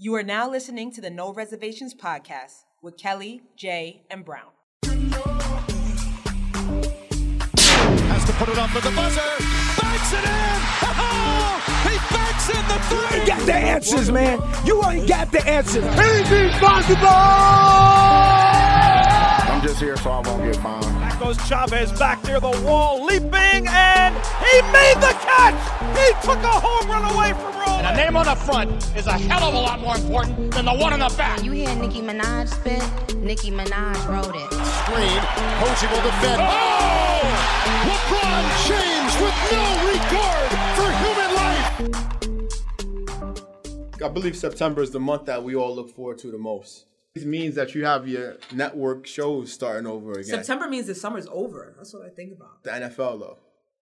You are now listening to the No Reservations podcast with Kelly, Jay, and Brown. Has to put it up with the buzzer. Banks it in. Oh, he banks in the three. You ain't got the answers, man. You ain't got the answers. He's responsible. I'm just here so I won't get fined. Back goes Chavez back near the wall, leaping, and he made the catch. He took a home run away from Roland. And the name on the front is a hell of a lot more important than the one on the back. You hear Nicki Minaj spit? Nicki Minaj wrote it. Screen. Posey will defend. Oh! LeBron James with no regard for human life. I believe September is the month that we all look forward to the most. It means that you have your network shows starting over again. September means the summer's over. That's what I think about. The NFL, though.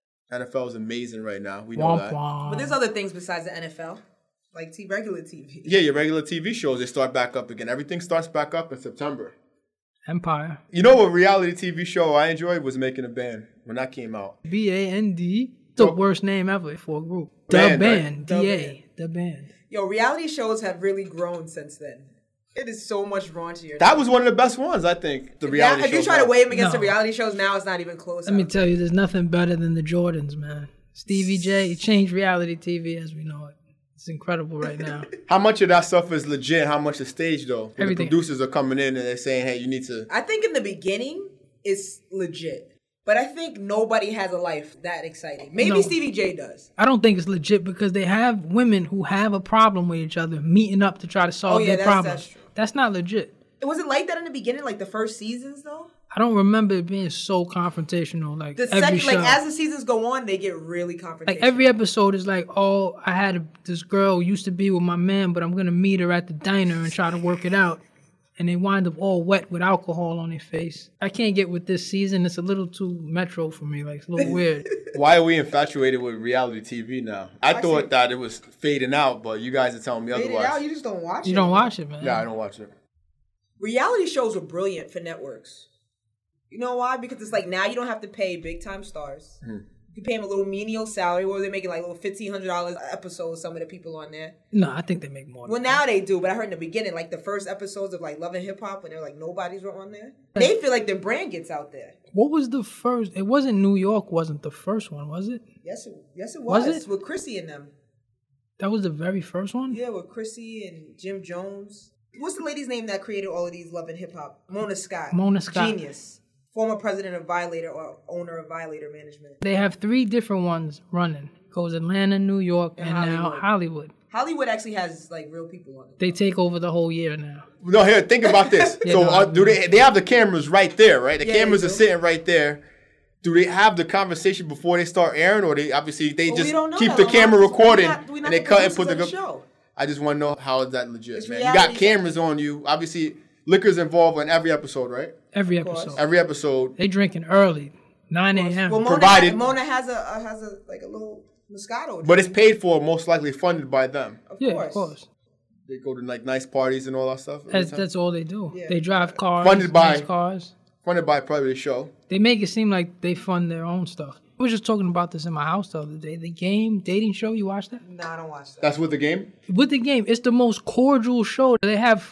NFL is amazing right now. We know that. But there's other things besides the NFL, like regular TV. Yeah, your regular TV shows, they start back up again. Everything starts back up in September. Empire. You know what reality TV show I enjoyed was Making a Band when that came out. B-A-N-D. The worst name ever for a group. Band, The right? Band. D-A. The Band. Yo, reality shows have really grown since then. It is so much raunchier. That was one of the best ones, I think. The reality if you shows try to now. weigh them against No. the reality shows now, it's not even close. Let me tell you, there's nothing better than the Jordans, man. Stevie J changed reality TV as we know it. It's incredible right now. How much of that stuff is legit? How much is staged, though? When Everything. the producers are coming in and they're saying, hey, you need to... I think in the beginning, it's legit. But I think nobody has a life that exciting. Maybe No. Stevie J does. I don't think it's legit because they have women who have a problem with each other meeting up to try to solve their problem. That's true. That's not legit. It wasn't like that in the beginning, like the first seasons, though. I don't remember it being so confrontational. Like The every second, show. like as the seasons go on, they get really confrontational. Like every episode is like, oh, I had this girl who used to be with my man, but I'm gonna meet her at the diner and try to work it out. And they wind up all wet with alcohol on their face. I can't get with this season. It's a little too metro for me. Like it's a little weird. Why are we infatuated with reality TV now? I thought that it was fading out, but you guys are telling me Fade it otherwise. out, you just don't watch it. You don't watch it, man. Yeah, I don't watch it. Reality shows are brilliant for networks. You know why? Because it's like now you don't have to pay big time stars. You can pay them a little menial salary, or they're making like little $1,500 episode. Some of the people on there. No, I think they make more. Well, now they do, but I heard in the beginning, like the first episodes of like Love and Hip Hop, when they're like nobody's on there. They feel like their brand gets out there. What was the first? It wasn't New York. Wasn't the first one? Was it? Yes, it Was was. it? With Chrissy and them. That was the very first one. Yeah, with Chrissy and Jim Jones. What's the lady's name that created all of these Love and Hip Hop? Mona Scott. Mona Scott. Genius. Former president of Violator or owner of Violator Management. They have 3 different ones running. Goes Atlanta, New York, and now Hollywood. Hollywood actually has like real people on it. They take over the whole year now. No, here, think about this. Yeah, So no. do they have the cameras right there, right? The Yeah, cameras they are do. sitting right there. Do they have the conversation before they start airing, or they obviously they Well, just we don't know keep that. the A lot camera of- recording we not and they the cut and put producers the... of the show. I just want to know how is that legit, It's man. You got reality. cameras on you. Obviously, liquor's involved in every episode, right? Every episode. Every episode. They drinking early, 9 a.m. Well, Provided- Mona has a like a little Moscato. But it's paid for, most likely funded by them. Yeah, of course. They go to like nice parties and all that stuff. every time. That's all they do. Yeah. They drive cars, Funded by- nice cars. Funded by probably the show. They make it seem like they fund their own stuff. I was just talking about this in my house the other day. The Game dating show, you watch that? Nah, I don't watch that. That's with the game? With The Game, it's the most cordial show. They have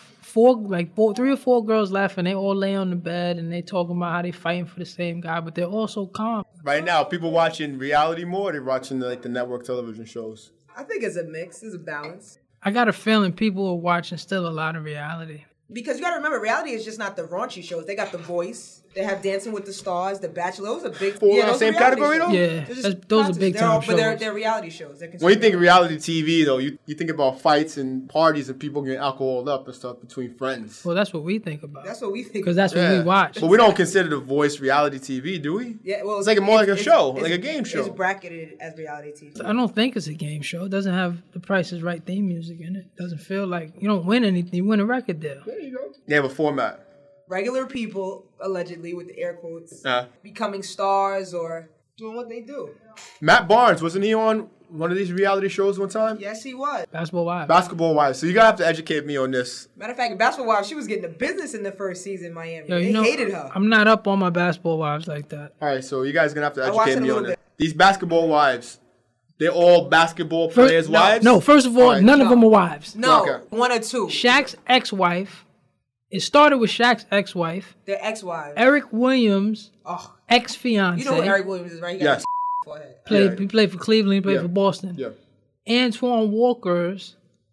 3 or 4 girls left, and they all lay on the bed and they talking about how they fighting for the same guy, but they're all so calm. Right now, people watching reality more, they're watching the network television shows. I think it's a mix. It's a balance. I got a feeling people are watching still a lot of reality. Because you got to remember, reality is just not the raunchy shows. They got The Voice. They have Dancing with the Stars, The Bachelor. Those are big. Fall in that those are same reality category, shows. though? Yeah, They're just those are concerts. big They're all- time But shows. they're reality shows. They're When you think considered- of reality TV, though, you think about fights and parties and people getting alcoholed up and stuff between friends. Well, that's what we think about. That's what we think. Because that's what we watch. But we don't consider The Voice reality TV, do we? Yeah, well, It's like more like a show, it's- like a game show. It's bracketed as reality TV. I don't think it's a game show. It doesn't have the Price is Right theme music in it. It doesn't feel like you don't win anything. You win a record deal. There you go. They have a format. Regular people, allegedly, with the air quotes, Uh-huh. becoming stars or doing what they do. Matt Barnes, wasn't he on one of these reality shows one time? Yes, he was. Basketball Wives. Basketball Wives. So you gotta have to educate me on this. Matter of fact, in Basketball Wives, she was getting the business in the first season in Miami. Yo, They hated her. I'm not up on my Basketball Wives like that. All right, so you guys are gonna have to I watched educate it a me on little it. These Basketball Wives, They're all basketball players' wives? No, first of all, Right. none of them are wives. No, Okay. one or two. Shaq's ex-wife. It started with Shaq's ex-wife. They're ex-wives. Eric Williams' Oh, ex-fiance. you know who Eric Williams is, right? He got Yes. a forehead. He played for Cleveland. He played for Boston. Yeah. Antoine Walker's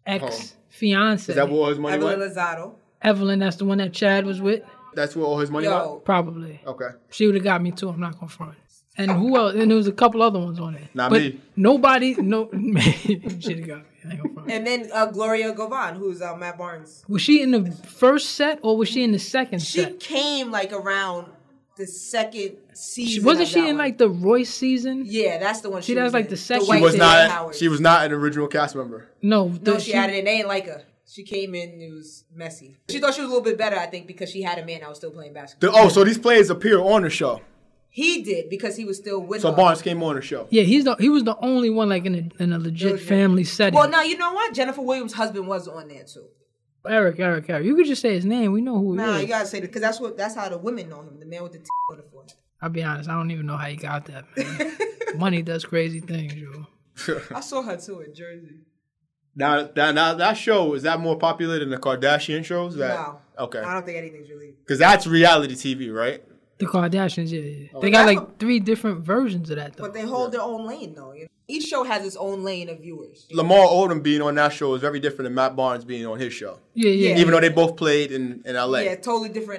ex-fiance. Is that where all his money Evelyn went? Lozado. Evelyn, that's the one that Chad was with? That's where all his money Yo, went? Probably. Okay. She would have got me too. I'm not gonna front. And who else? And there was a couple other ones on there. Not but me. Nobody. No. She'd have got me. I ain't gonna front. and then Gloria Govan, who's Matt Barnes. Was she in the first set or was she in the second She set? came like around the second season. Wasn't of she that in one. like the Royce season? Yeah, that's the one. See, that was like the second white She was chick, not. Howard. She was not an original cast member. No. No, she had it and they didn't like her. She came in, it was messy. She thought she was a little bit better, I think, because she had a man that was still playing basketball. So these players appear on the show. He did because he was still with So her. Barnes came on the show. Yeah, he was the only one like in a legit family setting. Well, now you know what? Jennifer Williams' husband was on there too. Eric. You could just say his name. We know who he Nah, is. you gotta say that because that's how the women know him. The man with the on the foot. I'll be honest. I don't even know how he got that, man. Money does crazy things, yo. I saw her too in Jersey. Now that show, is that more popular than the Kardashian shows? No. Okay. I don't think anything's really. Because that's reality TV, right? The Kardashians, yeah. They got like 3 different versions of that, though. But they hold their own lane though. Each show has its own lane of viewers. Lamar Odom being on that show is very different than Matt Barnes being on his show. Yeah. Even though they both played in LA. Yeah, totally different.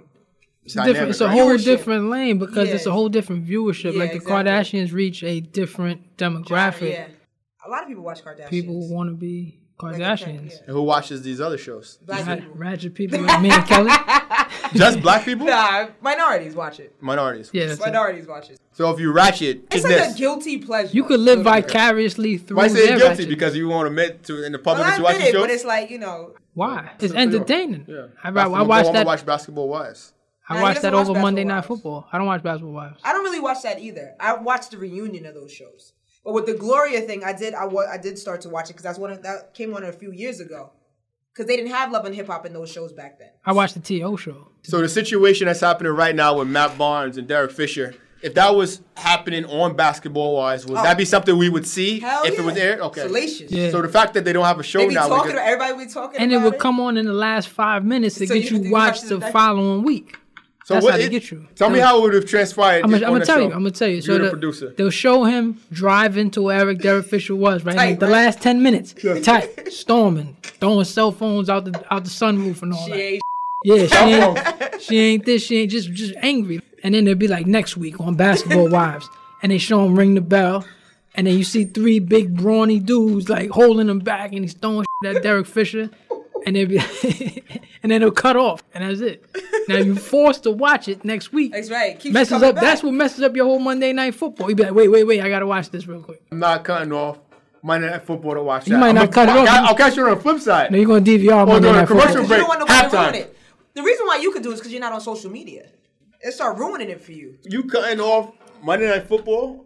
It's different. It's a right? whole Viewership. different lane because Yeah. it's a whole different viewership. Yeah, like the exactly. Kardashians reach a different demographic. Yeah, a lot of people watch Kardashians. People want to be Kardashians. And who watches these other shows? Black people. Ratchet people like me and Kelly. Just black people? Nah, minorities watch it. Minorities. Yeah, that's it. Minorities watch it. So if you ratchet, It's like a guilty pleasure. You could live vicariously through why say their guilty? ratchet. Because you won't admit to in the public Well, that you I watch admit the it, shows? but it's like, Why? It's So, entertaining. Yeah. I Basketball- watch I that. watch Basketball Wives. I Nah, watch he that doesn't over watch Monday Basketball Night Wives. Football. I don't watch Basketball Wives. I don't really watch that either. I watched the reunion of those shows. But with the Gloria thing, I did start to watch it because that came on a few years ago. Because they didn't have Love and Hip Hop in those shows back then. I watched the T.O. show. So the situation that's happening right now with Matt Barnes and Derek Fisher, if that was happening on Basketball Wives, would that be something we would see Hell if yeah. it was aired? Okay. Salacious. Yeah. So the fact that they don't have a show They be now, talking about everybody be talking And about it would come on in the last 5 minutes to So get you you think watched you the watched it following week. so That's what how they it- get you. Tell me how it would have transpired. I'm on gonna the tell show. you. I'm gonna tell you. So You're the the producer. they'll show him driving to where Derek Fisher was, right? Tight, Like the right? last 10 minutes, tight, storming, throwing cell phones out the sunroof and all that. She Yeah, she ain't this. She ain't just angry. And then they'll be like next week on Basketball Wives, and they show him ring the bell, and then you see 3 big brawny dudes like holding him back, and he's throwing at Derek Fisher, and they'll be, and then they'll cut off, and that's it. Now you forced to watch it next week. That's right. Keeps Messes coming up. back. That's what messes up your whole Monday Night Football. You be like, wait, I gotta watch this real quick. I'm not cutting off Monday Night Football to watch that. You might not cut it off. I'll catch you on the flip side. No, you're gonna DVR Or Monday during a Night commercial Football. You break. don't want nobody to ruin Halftime. it. The reason why you could do it is because you're not on social media. It start ruining it for you. You cutting off Monday Night Football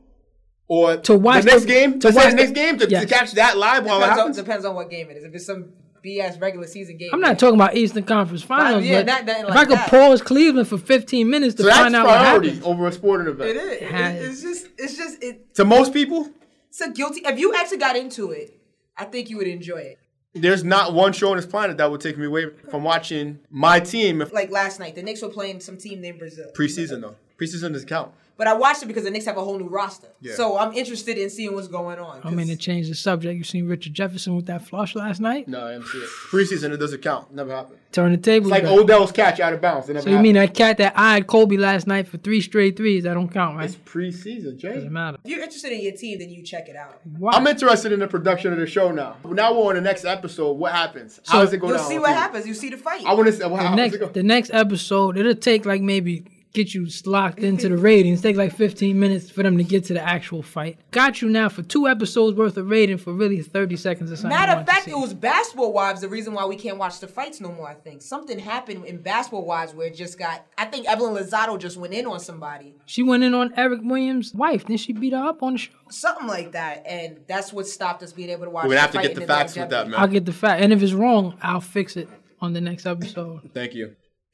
or To watch the next the- game? to To watch watch the next the- game to Yes. catch that live while it happens? Depends on what game it is. If it's some BS regular season game. I'm not talking about Eastern Conference Finals, Yeah, but nothing if like I could that. pause Cleveland for 15 minutes to So that's find out what priority happened. over a sporting event. It is. has- It's just To most people, it's a guilty. If you actually got into it, I think you would enjoy it. there's not one show on this planet that would take me away from watching my team. If Like last night, the Knicks were playing some team named Brazil. preseason though, preseason doesn't count. But I watched it because the Knicks have a whole new roster. Yeah. So I'm interested in seeing what's going on. I mean, to change the subject, you seen Richard Jefferson with that flush last night? No, I didn't see it. Preseason it doesn't count. Never happened. Turn the tables It's like back. Odell's catch out of bounds. It never So you happened. mean that cat that eyed Kobe last night for 3 straight threes? That don't count, right? It's preseason, Jay. Doesn't matter. If you're interested in your team, then you check it out. Why? I'm interested in the production of the show now. Now we're on the next episode. What happens? How does it go You'll down? see what happens. You see the fight. I want to see how does it go? the next episode, it'll take like maybe get you locked into the ratings. Take like 15 minutes for them to get to the actual fight. Got you now for 2 episodes worth of rating for really 30 seconds or something. Matter you of want to fact, see. it was Basketball Wives the reason why we can't watch the fights no more, I think. Something happened in Basketball Wives where it just got... I think Evelyn Lozado just went in on somebody. She went in on Eric Williams' wife. Then she beat her up on the show. Something like that. And that's what stopped us being able to watch We're gonna have the to fight get the and facts with longevity. that, man. I'll get the fact. And if it's wrong, I'll fix it on the next episode. Thank you.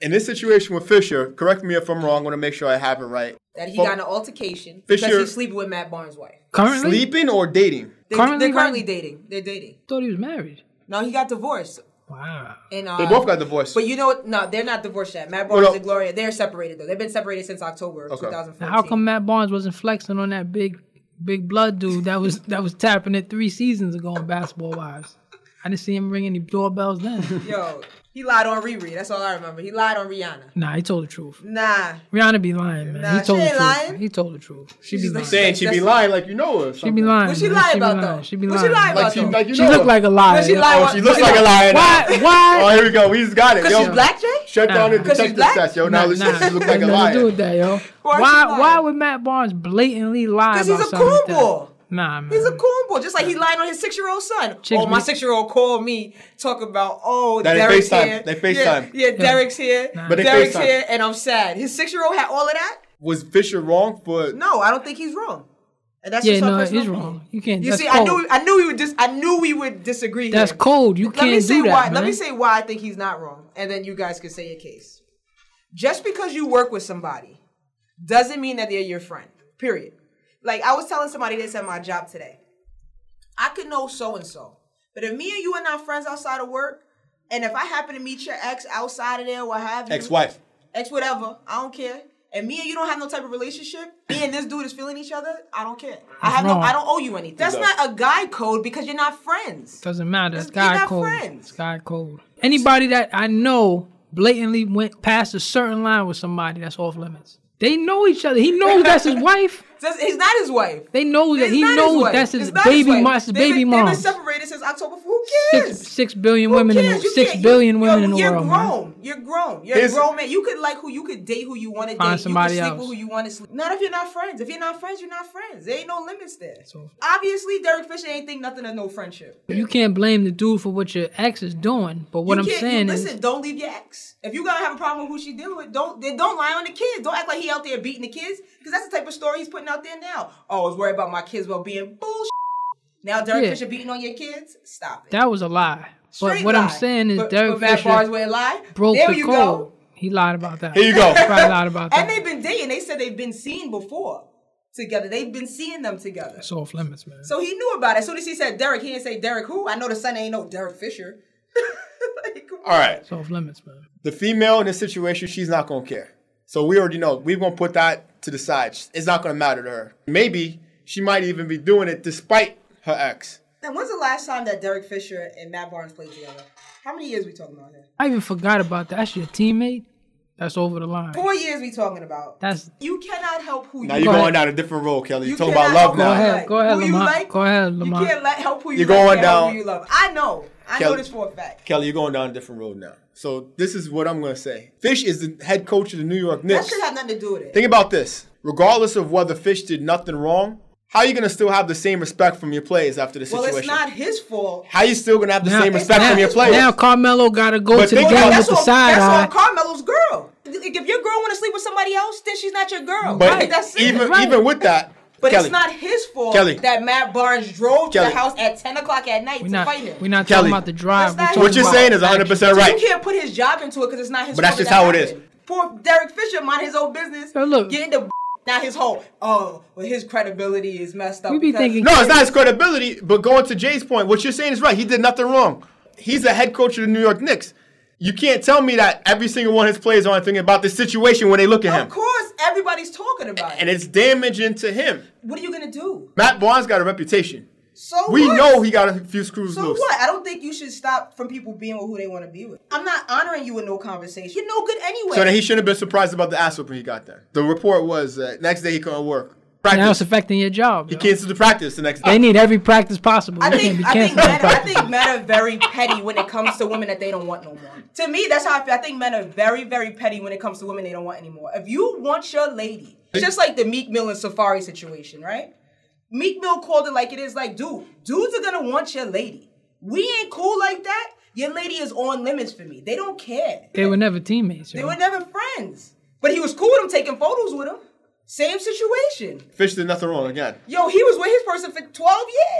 In this situation with Fisher, correct me if I'm wrong. I want to make sure I have it right. That he got in an altercation Fisher, because he's sleeping with Matt Barnes' wife. Currently? Sleeping or dating? They're currently dating. They're dating. I thought he was married. No, he got divorced. Wow. And, They both got divorced. But you know what? No, they're not divorced yet. Matt Barnes and Gloria, they're separated, though. They've been separated since October of 2014. Now, how come Matt Barnes wasn't flexing on that big blood dude that was tapping it 3 seasons ago in Basketball Wives? I didn't see him ring any doorbells then. Yo, he lied on Riri. That's all I remember. He lied on Rihanna. Nah, he told the truth. Nah. Rihanna be lying, man. Nah, he told she the ain't truth. lying. He told the truth. She be lying. Saying she be lying like you know her. She be lying. What she man. lie She be about, lying. though? She be What lying. she lie about, though? Like you She know look her. like a liar. What she lie Oh, about? she looks like a liar now. Why? Oh, here we go. We just got it. Because Yo, she's black, Jay? shut down the Because she's detective black? test, yo. Now listen, she look like a Nothing to do liar. with that, yo. Why would Matt Barnes blatantly lie about Because he's a something like cornball. that? Nah, man. He's a cornball, just like he lied on his 6-year-old son. Chicks my be- 6-year-old called me, talk about, That they Derek's FaceTime. here. They FaceTime. Yeah, Derek's here. But they Derek's FaceTime. here, and I'm sad. His 6-year-old had all of that? Was Fisher wrong for? No, I don't think he's wrong. And that's Yeah, just our no, personal he's opinion. wrong. You can't. You That's see, cold. I knew we would disagree That's here. cold. You Let me can't say do that, why. man. Let me say why I think he's not wrong, and then you guys can say your case. Just because you work with somebody doesn't mean that they're your friend. Period. Like I was telling somebody this at my job today. I could know so and so, but if me and you are not friends outside of work, and if I happen to meet your ex outside of there, what have you, Ex-wife. ex whatever, I don't care. And me and you don't have no type of relationship. Me and this dude is feeling each other. I don't care. I don't owe you anything. That's not a guy code because you're not friends. Doesn't matter. It's You're guy not code. friends. It's guy code. Anybody that I know blatantly went past a certain line with somebody, that's off limits. They know each other. He knows that's his wife. He's not his wife. They know that It's he not his knows wife. that's his It's not baby wife. mom. His baby mom. They've been separated since October. Who cares? 6 billion Who women. cares? You 6 can't- billion you- women in the you're world. grown. Man. You're grown. You're a grown man. You could you could date who you want to Find date. somebody you could sleep else. with who you want to sleep. Not if you're not friends. If you're not friends, you're not friends. There ain't no limits there. Obviously, Derek Fisher ain't think nothing of no friendship. You can't blame the dude for what your ex is doing. But what I'm saying is, listen, don't leave your ex. If you gotta have a problem with who she dealing with, don't lie on the kids. Don't act like he out there beating the kids, because that's the type of story he's putting out there now. Oh, I was worried about my kids' well-being. Bullshit. Now Derek Fisher beating on your kids? Stop it. that was a lie. Straight But what lie. I'm saying is, Derek Matt Fisher Barnes wouldn't lie. broke There the you code. go. He lied about that. Here you go. He probably lied about that. And they've been dating. They said they've been seen before together. They've been seeing them together. It's off limits, man. So he knew about it. As soon as he said Derek, he didn't say Derek who. I know the son ain't no Derek Fisher. Like, come on. All right. It's off limits, man. The female in this situation, she's not going to care. So we already know. We're going to put that to the side. It's not going to matter to her. Maybe she might even be doing it despite her ex. And when's the last time that Derek Fisher and Matt Barnes played together? How many years we talking about here? I even forgot about that. That's your teammate? That's over the line. 4 years we talking about. You cannot help who Now you you're like. going down a different road, Kelly. You're talking cannot about love help now. who you like. Go ahead, Who you Lamont. like, Go ahead, Lamont. You can't help who you You're like. going can't help down- who you love. I know. I know Kelly- this for a fact. Kelly, you're going down a different road now. So this is what I'm going to say. Fish is the head coach of the New York That Knicks. should have nothing to do with it. Think about this. Regardless of whether Fish did nothing wrong, how are you going to still have the same respect from your players after the Well, situation? it's not his fault. How you still going to have the Now- same respect now- from your players? Now Carmelo got to go But to the think game about- with the side That's eye. on Carmelo's girl. If your girl want to sleep with somebody else, then she's not your girl. But Right, that's it. even with that, But Kelly, it's not his fault Kelly. that Matt Barnes drove to Kelly. the house at 10 o'clock at night We're to not fight him. talking Kelly. about the drive. That's not We're what talking you're about saying is 100% So right. you can't put his job into it because it's not his But fault. that's just that how it happened. Poor Derek Fisher mind his own business. Yo, look. Getting the not his whole. Oh, well, his credibility is messed up. We be because- thinking- No, it's not his credibility, but going to Jay's point, what you're saying is right. He did nothing wrong. He's the head coach of the New York Knicks. You can't tell me that every single one of his players aren't thinking about this situation when they look at him. Of course, everybody's talking about it. And it's damaging to him. What are you gonna do? Matt Barnes got a reputation. So We what? know he got a few screws So loose. what? I don't think you should stop from people being with who they want to be with. I'm not honoring you in no conversation. You're no good anyway. So then he shouldn't have been surprised about the ass whooping he got then. The report was next day he couldn't work. Now it's Practice. affecting your job. He yo. canceled the practice the next They day. need every practice possible. I You think can't be canceling practice. men are very petty when it comes to women that they don't want no more. To me, that's how I feel. I think men are very, very petty when it comes to women they don't want anymore. If you want your lady, it's just like the Meek Mill and Safari situation, right? Meek Mill called it like it is, like, dudes are gonna want your lady. We ain't cool like that. Your lady is on limits for me. They don't care. They were never teammates. They Yo. were never friends. But he was cool with him, taking photos with him. Same situation. Fish did nothing wrong again. Yo, he was with his person for 12 years.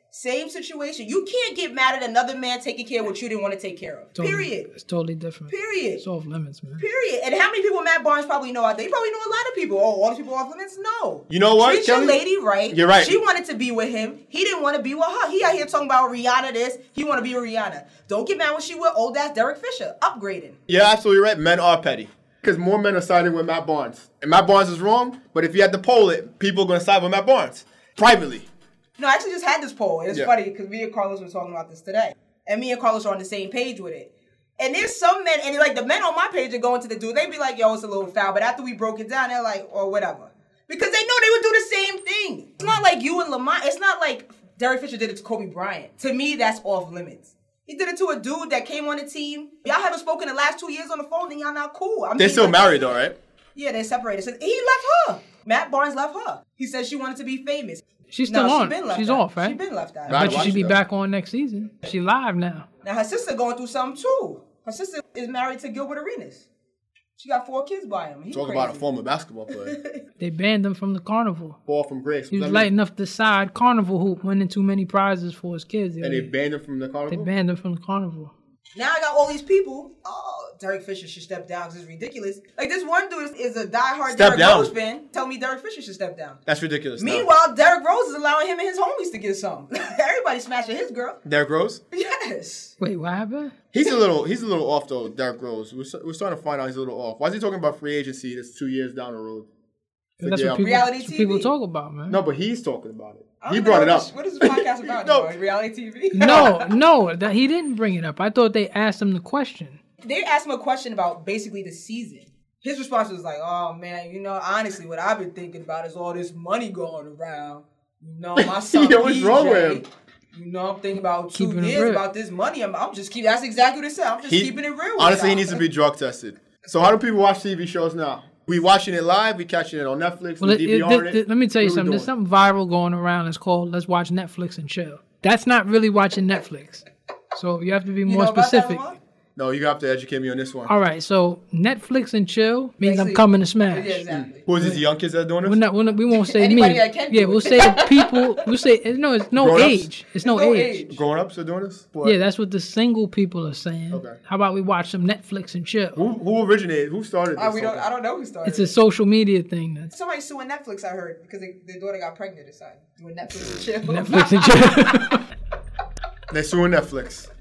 Same situation. You can't get mad at another man taking care of what you didn't want to take care of. Period. It's totally different. Period. It's off limits, man. Period. And how many people Matt Barnes probably know out there? You probably know a lot of people. Oh, all these people off limits? No. You know what, Treat Kelly? your lady right. You're right. She wanted to be with him. He didn't want to be with her. He out here talking about Rihanna this. He want to be with Rihanna. Don't get mad when she with old ass Derek Fisher. Upgrading. You're absolutely right. Men are petty. Because more men are siding with Matt Barnes. And Matt Barnes is wrong, but if you had to poll it, people are going to side with Matt Barnes. Privately. No, I actually just had this poll. And it's funny because me and Carlos were talking about this today. And me and Carlos are on the same page with it. And there's some men, and like the men on my page are going to the dude. They be like, yo, it's a little foul. But after we broke it down, they're like, or whatever. Because they know they would do the same thing. It's not like you and Lamont. It's not like Derek Fisher did it to Kobe Bryant. To me, that's off limits. He did it to a dude that came on the team. Y'all haven't spoken the last 2 years on the phone, and y'all not cool. I mean, They're still married though, right? Yeah, they're separated. So he left her. Matt Barnes left her. He said she wanted to be famous. She's still on. She's out. off, right? She's been left out. I bet you she'll be back on next season. She live now. Now her sister going through something too. Her sister is married to Gilbert Arenas. She got 4 kids by him. Talk about a former basketball player. They banned him from the carnival. Fall from grace. He was lighting up the side carnival hoop, winning too many prizes for his kids. And they banned him from the carnival? They banned him from the carnival. Now I got all these people. Oh, Derek Fisher should step down because it's ridiculous. Like this one dude is a diehard Derrick Rose fan. Tell me Derek Fisher should step down. That's ridiculous. Meanwhile, Derrick Rose is allowing him and his homies to get some. Everybody smashing his girl. Derrick Rose? Yes. Wait, what happened? He's a little off though, Derrick Rose. We're starting to find out he's a little off. Why is he talking about free agency that's 2 years down the road? That's what people talk about, man. No, but he's talking about it. He brought it up. What is this podcast about? No. Reality TV? No, that he didn't bring it up. I thought they asked him the question. They asked him a question about basically the season. His response was like, oh, man, honestly, what I've been thinking about is all this money going around. My son Yo, what's wrong with him? I'm thinking about Keeping 2 years about this money. I'm just keeping, that's exactly what it said. I'm just keeping it real. Honestly, he needs to be drug tested. So how do people watch TV shows now? We watching it live. We catching it on Netflix. We DVRing it. Let me tell you something. There's something viral going around. It's called "Let's watch Netflix and chill." That's not really watching Netflix. So you have to be more specific. No, you have to educate me on this one. All right. So Netflix and chill means I'm coming to smash. Yeah, exactly. Who is this? The young kids that are doing this? We won't say me. Yeah, we'll say the people. We'll say it's no age. It's no age. Grown ups are doing this? Yeah, that's what the single people are saying. Okay. How about we watch some Netflix and chill? Who originated? Who started this? I don't know who started. It's a social media thing. Somebody's suing Netflix. I heard because their daughter got pregnant. Decided doing Netflix and chill. Netflix and chill. They're suing Netflix.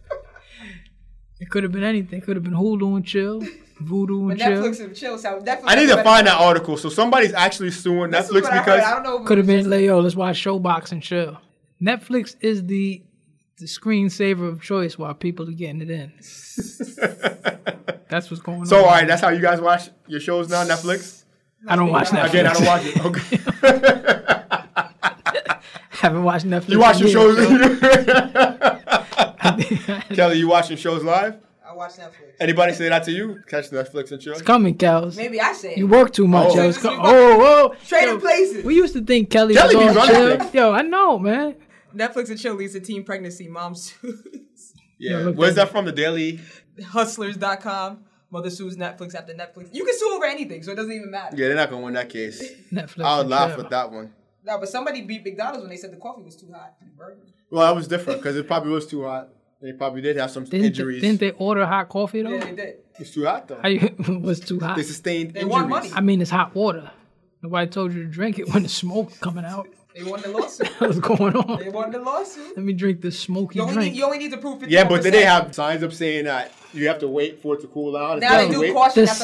It could have been anything. It could have been Hulu and chill, Voodoo and chill. Netflix and chill sound definitely. I need to find that article. So somebody's actually suing Netflix because I don't know. Could have been let's watch Showbox and chill. Netflix is the screensaver of choice while people are getting it in. That's what's going on. So all right, that's how you guys watch your shows now, Netflix? I don't watch Netflix. Again, I don't watch it. Okay. Haven't watched Netflix. You watch your shows? Kelly, you watching shows live? I watch Netflix. Anybody say that to you? Catch Netflix and chill? It's coming, Kels. Maybe I say it. You work too much, yo. Trading places. We used to think Kelly was all chill. Things. Yo, I know, man. Netflix and chill leads to teen pregnancy. Mom sues. Yeah. Where's that from? The Daily? Hustlers.com. Mother sues Netflix after Netflix. You can sue over anything, so it doesn't even matter. Yeah, they're not going to win that case. Netflix. I would laugh at that one. No, but somebody beat McDonald's when they said the coffee was too hot. Well, that was different because it probably was too hot. They probably did have some injuries. Didn't they order hot coffee, though? Yeah, they did. It's too hot, though. It was too hot. They sustained They injuries. want money. I mean, it's hot water. Nobody told you to drink it when the smoke coming out. They won the lawsuit. What's going on? They won the lawsuit. Let me drink this smoky drink. You only need to prove 51%. Yeah, but did they have signs up saying that you have to wait for it to cool down? Now they do caution. The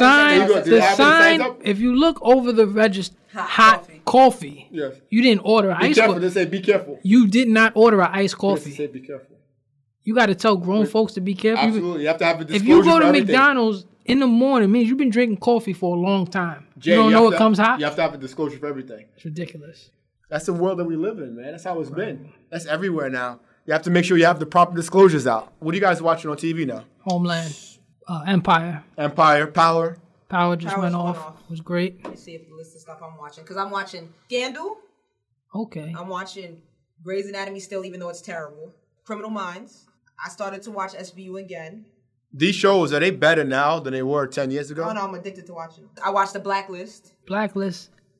sign, if you look over the register, hot coffee. Yes. You didn't order an ice coffee. They say be careful. You did not order an iced coffee. They say be careful. You got to tell grown folks to be careful. Absolutely. You have to have a disclosure. If you go to everything. McDonald's in the morning, it means you've been drinking coffee for a long time. You don't know it comes hot? You have to have a disclosure for everything. It's ridiculous. That's the world that we live in, man. That's how it's been. That's everywhere now. You have to make sure you have the proper disclosures out. What are you guys watching on TV now? Homeland. Empire. Power. Power just went off. It was great. Let me see if the list of stuff I'm watching. Because I'm watching Scandal. Okay. I'm watching Grey's Anatomy still, even though it's terrible. Criminal Minds. I started to watch SVU again. These shows, are they better now than they were 10 years ago? Oh, no, I'm addicted to watching. I watched The Blacklist. Blacklist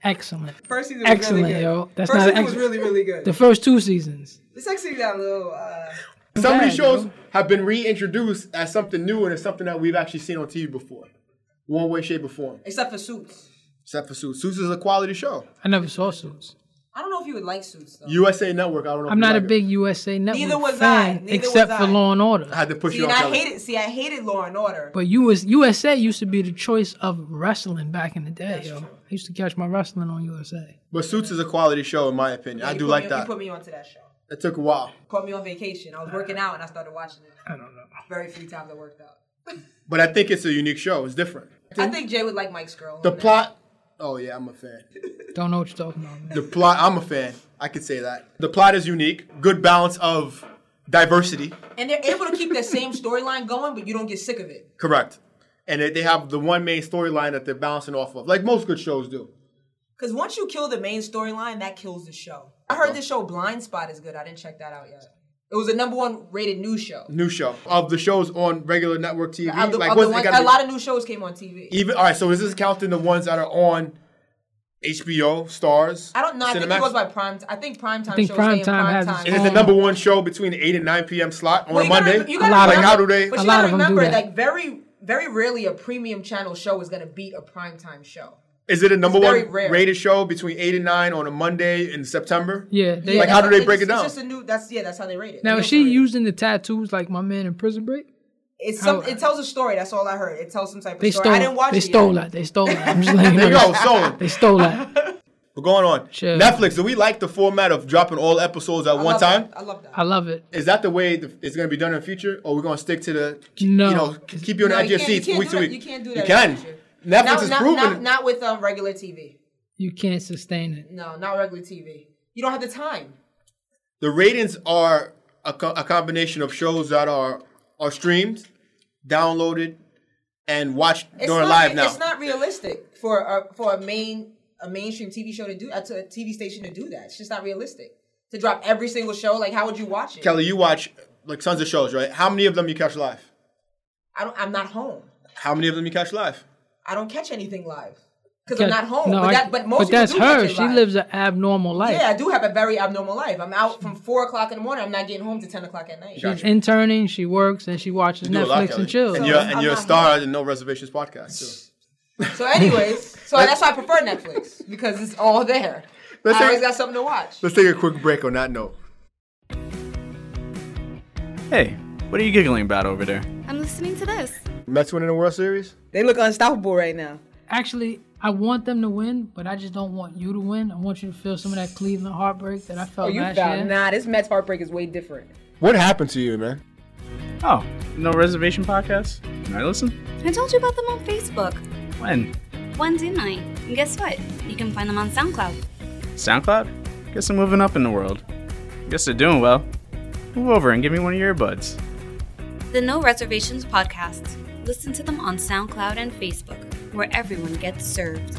excellent. First season was Excellent, really good. yo. That's First not season excellent. was really, really good. The first 2 seasons. The second season got a little... Some of these Bad, shows bro. have been reintroduced as something new and it's something that we've actually seen on TV before. One way, shape, or form. Except for Suits. Except for Suits. Suits is a quality show. I never saw Suits. I don't know if you would like Suits, though. USA Network, I don't know. I'm if you not a like big USA Network Neither was fan, I. Neither except was for I. Law and Order. I had to push See, you and on I Kelly. hated Law and Order. But USA used to be the choice of wrestling back in the day, yo. I used to catch my wrestling on USA. But Suits is a quality show, in my opinion. I do like You that. put me onto that show. It took a while. Put me on vacation. I was working out and I started watching it. I don't know. Very few times I worked out. But I think it's a unique show. It's different. I think Jay would like Mike's girl. The plot... Oh, yeah, I'm a fan. Don't know what you're talking about, man. The plot... I'm a fan. I could say that. The plot is unique. Good balance of diversity. And they're able to keep that same storyline going, but you don't get sick of it. Correct. And they have the one main storyline that they're bouncing off of. Like most good shows do. Because once you kill the main storyline, that kills the show. I heard this show Blind Spot is good. I didn't check that out yet. It was a #1 rated news show. New show. Of the shows on regular network TV. A lot of new shows came on TV. Even, all right, so is this counting the ones that are on HBO, Stars? I don't know. I think Cinemax? it goes by prime. I think primetime think shows prime stay in time has primetime. its Is it the #1 show between the 8 and 9 p.m. slot on a Monday? You gotta A lot of remember, how do they? But A you lot gotta of them do remember, that. like very, very rarely a premium channel show is gonna beat a primetime show. Is it a very #1 rare. rated show between 8 and 9 on a Monday in September? Yeah. They, Like, how do they break it down? It's just a new. That's how they rate it. now, They is go she for it. using the tattoos like my man in Prison Break? It's how- it tells a story. That's all I heard. It tells some type of They story. stole I didn't watch They it stole yet. that. They stole that. I'm just letting you There you know. go, stolen. They stole that. We're going on. Sure. Netflix, do we like the format of dropping all episodes at one love time? that. I love that. I love it. Is that the way it's going to be done in the future? Or we're going to stick to the, No. keep you on the No, edge of your you seats can't week do to that. week? You can't do that You in can. the future. Netflix is proven. Not with regular TV. You can't sustain it. No, not regular TV. You don't have the time. The ratings are a combination of shows that are streamed, downloaded, and watched during live now. It's not realistic for a mainstream TV show to do a TV station to do that. It's just not realistic to drop every single show. Like, how would you watch it? Kelly, you watch like tons of shows, right? How many of them you catch live? I'm not home. How many of them you catch live? I don't catch anything live because I'm not home. No, but most but that's people do her. catch it She live. lives an abnormal life. Yeah, I do have a very abnormal life. I'm out from 4:00 in the morning. I'm not getting home to 10:00 at night. She's interning, she works, and she watches You do a lot, Netflix Kelly. and chills. And So, you're I'm a not star in No Reservations podcast too. So, anyways, that's why I prefer Netflix because it's all there. Let's I take- always got something to watch. Let's take a quick break on that note. Hey, what are you giggling about over there? I'm listening to this. Mets winning the World Series? They look unstoppable right now. Actually, I want them to win, but I just don't want you to win. I want you to feel some of that Cleveland heartbreak that I felt last year. Nah, this Mets heartbreak is way different. What happened to you, man? Oh, No Reservation podcast? Can I listen? I told you about them on Facebook. When? Wednesday night. And guess what? You can find them on SoundCloud. SoundCloud? Guess I'm moving up in the world. Guess they're doing well. Move over and give me one of your earbuds. The No Reservations podcast. Listen to them on SoundCloud and Facebook, where everyone gets served.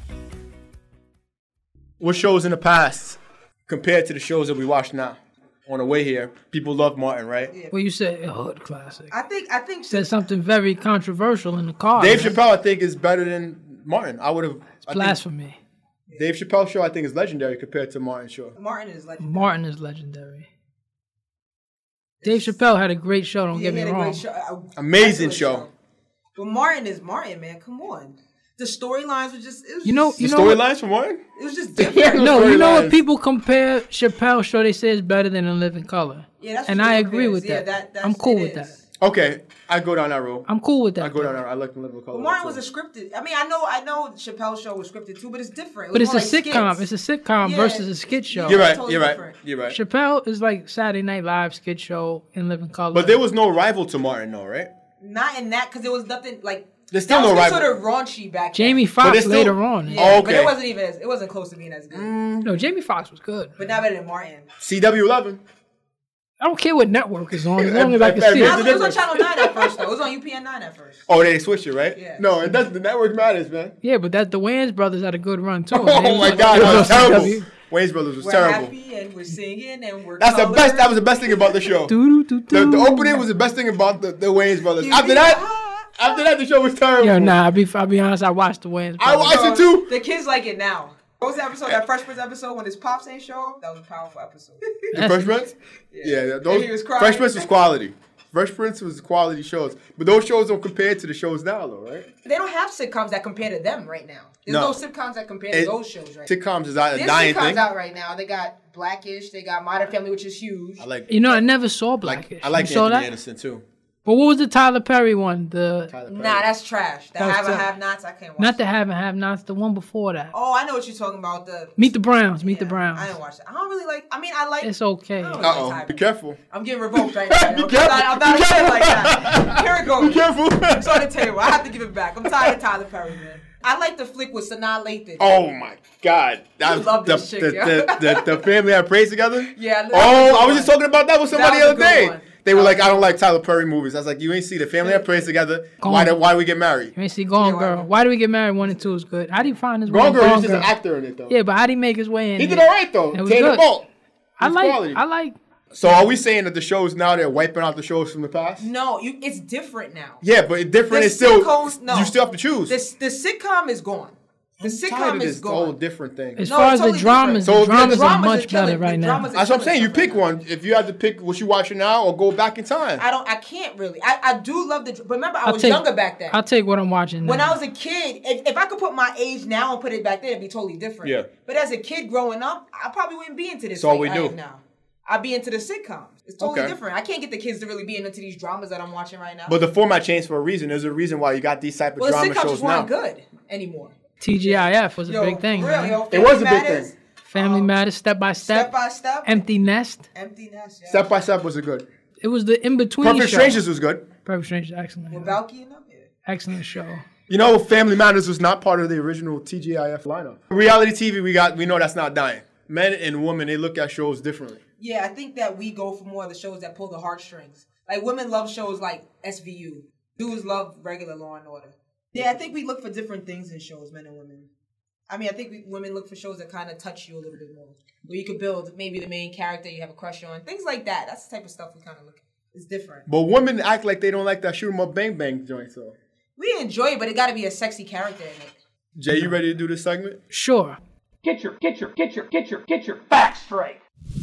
What shows in the past compared to the shows that we watch now? On the way here, people love Martin, right? Well, you said a hood classic. I think Said something very controversial in the car. Dave man. Chappelle, I think, is better than Martin. I would have. Blasphemy. Dave Chappelle's show, I think, is legendary compared to Martin's show. Martin is legendary. Martin is legendary. Dave Chappelle had a great show, don't get me he had a wrong. great show. Amazing Excellent show. But Martin is Martin, man. Come on. The storylines were just. It was You know, just, you The know what- storylines for Martin? It was just different. No, you know what storylines. people compare Chappelle's show, they say it's better than In Living Color. Yeah, that's and what I it agree is. with Yeah, that. that's- I'm cool it with is. that. Okay, I go down that road. I'm cool with that. I go down though. that. I like the Living Color. But Martin too. was a scripted. I mean, I know Chappelle's show was scripted too, but it's different. It But was it's a more like sitcom. skits. It's a sitcom Yeah. versus a skit show. You're right. totally You're right. different. You're right. Chappelle is like Saturday Night Live skit show in Living Color. But there was no rival to Martin, though, right? Not in that because it was nothing like. There's still that no was rival. sort of raunchy back then. Jamie But Foxx it's still- later on. Yeah, Oh, but okay. it wasn't even. It wasn't close to being as good. No, Jamie Foxx was good. But not better than Martin. CW11. I don't care what network it's on, as long as I can Hey, see Here's It the it. was on difference. Channel 9 at first, though. It was on UPN 9 at first. Oh, they switched it, right? Yeah. No, it doesn't. The network matters, man. Yeah, but that the Wayans brothers had a good run too. Oh my God, that was terrible. Wayne's Brothers was We're terrible. happy and we're singing and we're. That's the colored. best. That was the best thing about the show. The opening was the best thing about the Wayans Brothers. After that, the show was terrible. Yo, nah, I'll be honest, I watched the Wayans I brothers. watched it too. The kids like it now. What was the episode? That Fresh Prince episode when his pops ain't show up? That was a powerful episode. The Fresh Prince? Yeah, those he was crying. Fresh Prince was quality. Fresh Prince was quality shows. But those shows don't compare to the shows now, though, right? They don't have sitcoms that compare to them right now. There's no sitcoms that compare to those shows right now. Sitcoms is a dying There's sitcoms thing. out right now. They got Blackish. They got Modern Family, which is huge. I never saw Blackish. I like Anthony Anderson, too. But what was the Tyler Perry one? Nah, that's trash. The have-nots, I can't watch Not the have-nots, the one before that. Oh, I know what you're talking about. The Meet the Browns. Meet the Browns. I didn't watch that. I don't really like. I mean, I like. It's okay. Uh-oh. Be careful. I'm getting revoked right now. Be careful. I'm not a kid like that. Here it goes. Be careful. It's on the table. I have to give it back. I'm tired of Tyler Perry, man. I like the flick with Sanaa Lathan. Oh my God! I love this chick, the family that prays together. Yeah. I was just talking about that with somebody the other day. One. They were like, I don't like Tyler Perry movies. I was like, you ain't see the family that prays together. Why do we get married? You ain't see Gone Girl. Why do we get married? 1 and 2 is good. How do you find his way? Gone Girl, he's just an actor in it though. Yeah, but how do he make his way in? He did all right though. It was good. I like. So are we saying that the shows now they're wiping out the shows from the past? No, it's different now. Yeah, but different is still. You still have to choose. The sitcom is gone. The sitcom is gone. Whole different thing. As far as the dramas are much better right now. That's what I'm saying. You pick one. If you had to pick what you watching now or go back in time. I can't really. I do love the. Remember, I was younger back then. I'll take what I'm watching now. When I was a kid, if I could put my age now and put it back then, it'd be totally different. Yeah. But as a kid growing up, I probably wouldn't be into this. That's all we do now. I'd be into the sitcoms. It's totally different. I can't get the kids to really be into these dramas that I'm watching right now. But the format changed for a reason. There's a reason why you got these type of drama the sitcoms shows just now. weren't good anymore. TGIF was a big thing. It was a big thing. Family Matters, Step by Step. Step by Step. Empty Nest. Empty Nest. Yeah. Step by Step was a good. It was the in between. Perfect Strangers was good. Perfect Strangers, excellent. With Balky and them. Excellent show. You know, Family Matters was not part of the original TGIF lineup. Reality TV, we know that's not dying. Men and women, they look at shows differently. Yeah, I think that we go for more of the shows that pull the heartstrings. Like women love shows like SVU. Dudes love regular Law and Order. Yeah, I think we look for different things in shows, men and women. I mean, I think women look for shows that kind of touch you a little bit more. Where you could build maybe the main character you have a crush on. Things like that. That's the type of stuff we kind of look at. It's different. But women act like they don't like that shoot 'em up bang bang joint, so. We enjoy it, but it got to be a sexy character in it. Jay, you ready to do this segment? Sure. Get your facts straight.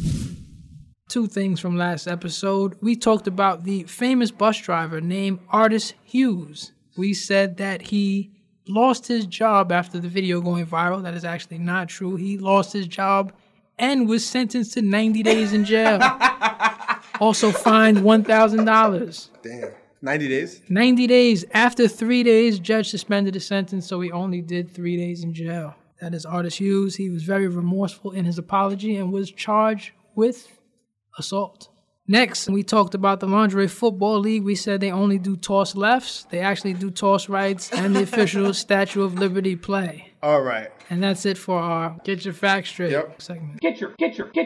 2 things from last episode. We talked about the famous bus driver named Artis Hughes. We said that he lost his job after the video going viral. That is actually not true. He lost his job and was sentenced to 90 days in jail. Also fined $1,000. Damn. 90 days? 90 days. After 3 days, judge suspended the sentence, so he only did 3 days in jail. That is Artis Hughes. He was very remorseful in his apology and was charged with assault. Next, we talked about the Lingerie Football League. We said they only do toss lefts. They actually do toss rights and the official Statue of Liberty play. All right. And that's it for our Get Your Facts Straight segment. Get your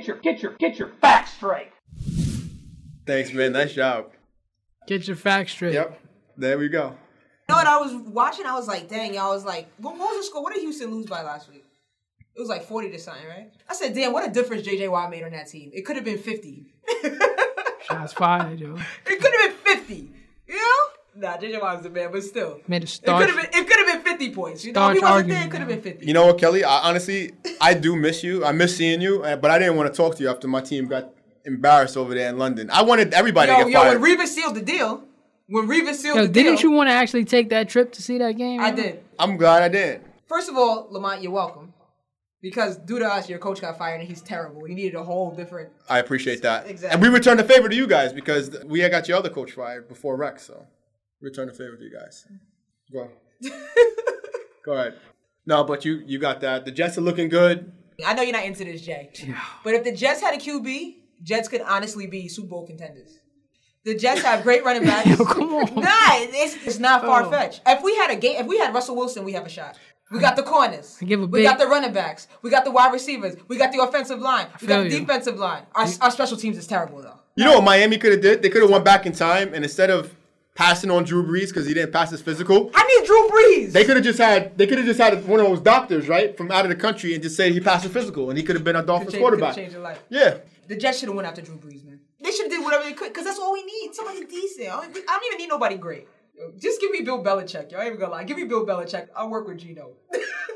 facts straight. Thanks, man. Nice job. Get your facts straight. Yep. There we go. You know what I was watching? I was like, dang, I was like, what was the score? What did Houston lose by last week? It was like 40 to something, right? I said, damn, what a difference J.J. Watt made on that team. It could have been 50. Shots fired, yo. It could have been 50. You know? Nah, J.J. Watt was the man, but still. Made a start. It could have been 50 points. You know, if he wasn't there, it could have been 50. You know what, Kelly? Honestly, I do miss you. I miss seeing you, but I didn't want to talk to you after my team got embarrassed over there in London. I wanted everybody to get fired. When Revis sealed the deal, the deal. Didn't you want to actually take that trip to see that game? I did. I'm glad I did. First of all, Lamont, you're welcome. Because due to us, your coach got fired and he's terrible. You needed a whole different... I appreciate that. Exactly. And we returned the favor to you guys because we had got your other coach fired before Rex, so return the favor to you guys. Go ahead. Go ahead. No, but you got that. The Jets are looking good. I know you're not into this, Jay. But if the Jets had a QB, Jets could honestly be Super Bowl contenders. The Jets have great running backs. Yo, come on. Nah, it's not far-fetched. If we had Russell Wilson, we have a shot. We got the corners. We got the running backs. We got the wide receivers. We got the offensive line. We got the defensive line. Our special teams is terrible, though. You know what Miami could have did? They could have went back in time, and instead of passing on Drew Brees because he didn't pass his physical, I need Drew Brees. They could have just had one of those doctors, right, from out of the country and just say he passed the physical, and he could have been a Dolphins quarterback. Change your life. Yeah. The Jets should have went after Drew Brees, man. They should have did whatever they could because that's all we need. Somebody decent. I don't even need nobody great. Just give me Bill Belichick. Yo, I ain't even gonna lie. Give me Bill Belichick. I'll work with Gino.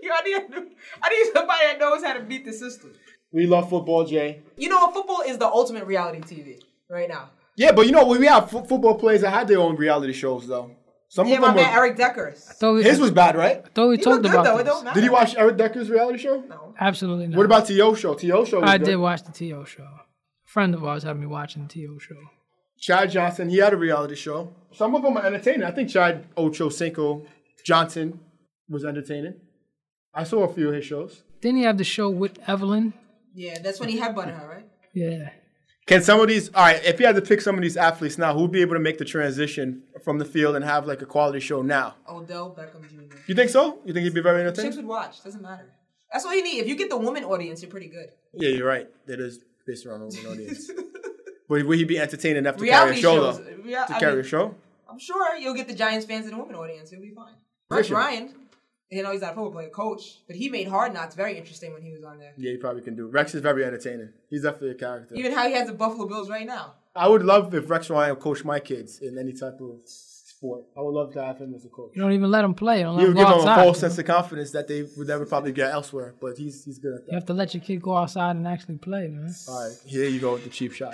I need somebody that knows how to beat the system. We love football, Jay. You know what? Football is the ultimate reality TV right now. Yeah, but you know, we have football players that had their own reality shows, though. Some of them my man Eric Deckers. His was bad, right? I thought we talked about though. this. It don't matter. Did you watch Eric Decker's reality show? No. Absolutely not. What about T.O. show? T.O. show was I good. did watch the T.O. show. A friend of ours had me watching the T.O. show. Chad Johnson, he had a reality show. Some of them are entertaining. I think Chad Ochocinco Johnson was entertaining. I saw a few of his shows. Didn't he have the show with Evelyn? Yeah, that's when he headbutted her, right? Yeah. Can some of these, all right, if you had to pick some of these athletes now, who would be able to make the transition from the field and have like a quality show now? Odell Beckham Jr. You think so? You think he'd be very entertaining? Chicks would watch. Doesn't matter. That's all you need. If you get the woman audience, you're pretty good. Yeah, you're right. That is based around the woman audience. But would he be entertaining enough to Reality carry a show, shows. though? To carry a show? I'm sure you'll get the Giants fans and the woman audience. It'll be fine. Rex Ryan, you know, he's not a football player, coach, but he made Hard Knocks very interesting when he was on there. Yeah, he probably can do. Rex is very entertaining. He's definitely a character. Even how he has the Buffalo Bills right now. I would love if Rex Ryan coached my kids in any type of sport. I would love to have him as a coach. You don't even let him play. You don't let He him would go give them a outside. false sense of confidence that they would never probably get elsewhere, but he's good at that. You have to let your kid go outside and actually play, man. All right, here you go with the cheap shots.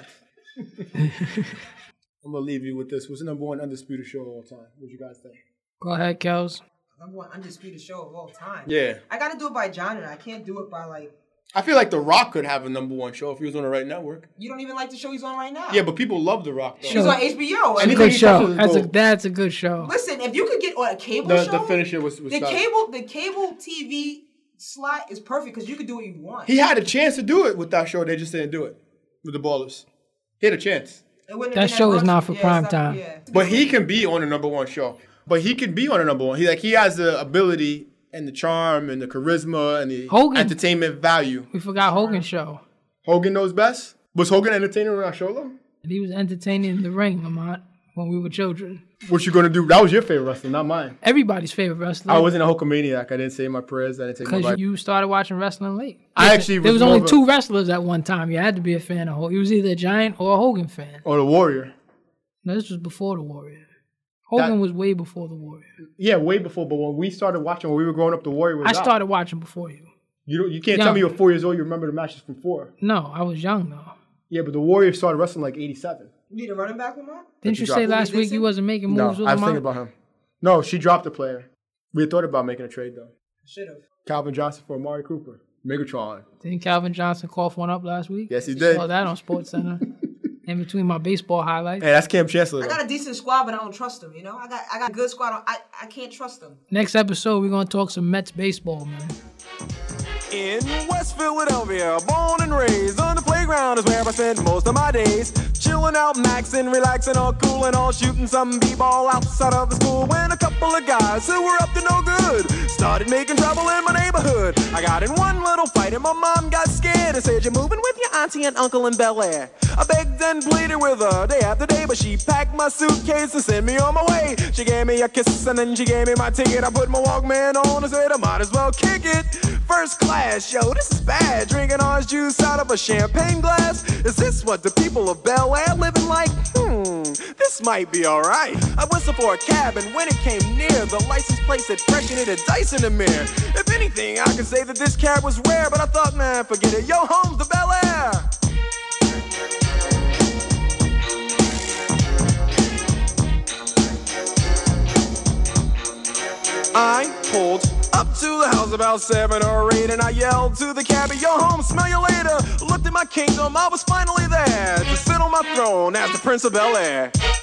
I'm going to leave you with this. What's the number one undisputed show of all time? What do you guys think? Go ahead, Kels. Number one undisputed show of all time. Yeah. I got to do it by genre. I can't do it by like... I feel like The Rock could have a number one show if he was on the right network. You don't even like the show he's on right now. Yeah, but people love The Rock, though. He's on HBO. It's a good show. That's a good show. Listen, if you could get on a cable show... The finisher was the better. cable TV slot is perfect because you could do what you want. He had a chance to do it with that show. They just didn't do it with the Ballers. He had a chance. That show is not for prime time. Yeah. But he can be on a number one show. But he can be on a number one. He has the ability and the charm and the charisma and the entertainment value. We forgot Hogan's show. Hogan knows best? Was Hogan entertaining on our show, though? And he was entertaining in the ring, Lamont, when we were children. What you gonna do? That was your favorite wrestler, not mine. Everybody's favorite wrestler. I wasn't a Hulkamaniac. I didn't say my prayers. I didn't take my Because you started watching wrestling late. There was only two wrestlers at one time. You had to be a fan of Hogan. You was either a Giant or a Hogan fan. Or the Warrior. No, this was before the Warrior. Hogan was way before the Warrior. Yeah, way before. But when we started watching, when we were growing up, the Warrior was I started watching before you. You can't tell me you were 4 years old. You remember the matches from 4. No, I was young though. Yeah, but the Warrior started wrestling like 87. You need a running back, Lamont? Didn't you say last week you wasn't making moves with I was Lamont? thinking about him. No, she dropped the player. We had thought about making a trade though. Should have. Calvin Johnson for Amari Cooper. Megatron. Didn't Calvin Johnson cough one up last week? Yes, he did. Saw that on SportsCenter. In between my baseball highlights. Hey, that's Cam Chancellor. I got a decent squad, but I don't trust them. You know, I got a good squad. I can't trust them. Next episode, we're gonna talk some Mets baseball, man. In West Philadelphia, born and raised on the playground is where I spend most of my days. Chilling out, maxing, relaxing, all cool and all shooting some b-ball outside of the school. When a couple of guys who were up to no good started making trouble in my neighborhood. I got in one little fight and my mom got scared and said, "You're moving with your auntie and uncle in Bel Air." I begged and pleaded with her day after day, but she packed my suitcase and sent me on my way. She gave me a kiss and then she gave me my ticket. I put my Walkman on and said I might as well kick it. First class, yo, this is bad. Drinking orange juice out of a champagne glass. Is this what the people of Bel Air living like? This might be alright. I whistled for a cab and when it came near, the license plate said fresh and it had dice in the mirror. If anything, I could say that this cab was rare, but I thought, man, forget it. Yo, home's the Bel Air. I pulled up to the house about 7 or 8 and I yelled to the cabbie, "Yo, home, smell you later." Looked at my kingdom, I was finally there to sit on my throne as the Prince of Bel Air.